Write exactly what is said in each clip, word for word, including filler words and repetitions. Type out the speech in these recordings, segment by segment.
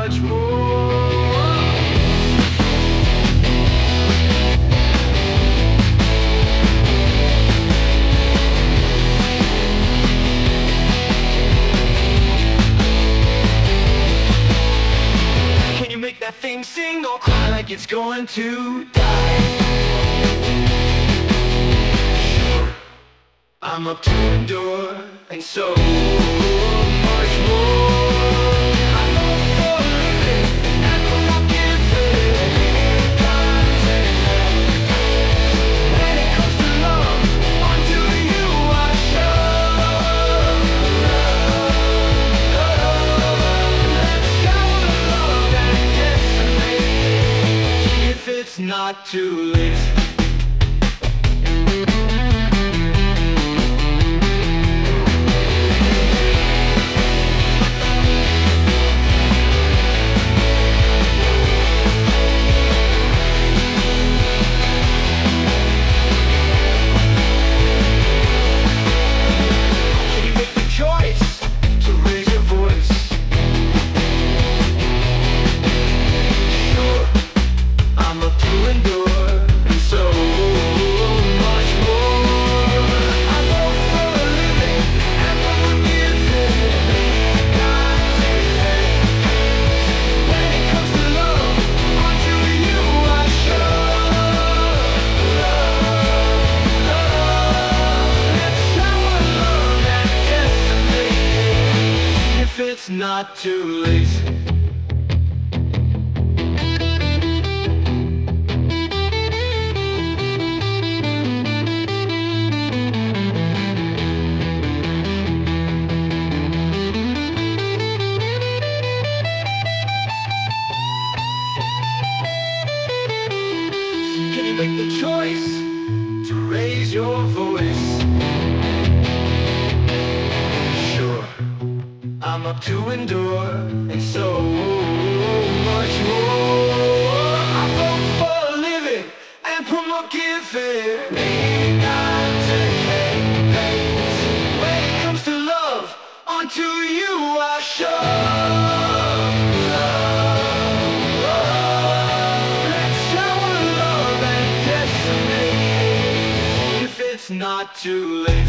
much more. Can you make that thing sing or cry like it's going to die? I'm up to endure, and so much more. I'm up for living, and I'm not giving. Times ahead. When it comes to love, unto you I show love. Let's shower love and decimate, if it's not too late. It's not too late. Can you make the choice to raise your voice? I'm up to endure, and so much more. I vote for living and promote giving. Not to campaigns. When it comes to love, unto you I show love. Let's shower love and decimate, if it's not too late.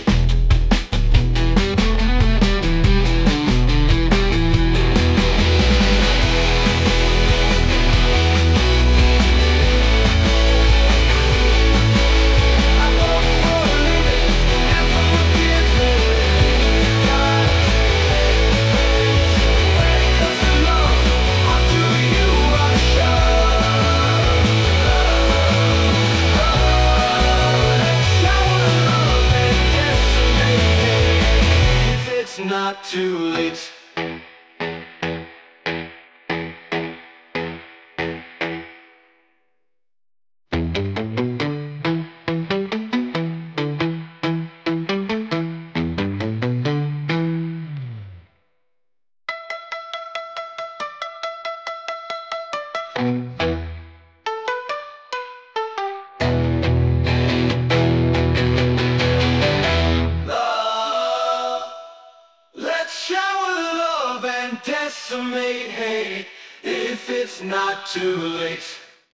Not too late. Shower love and decimate hate, if it's not too late.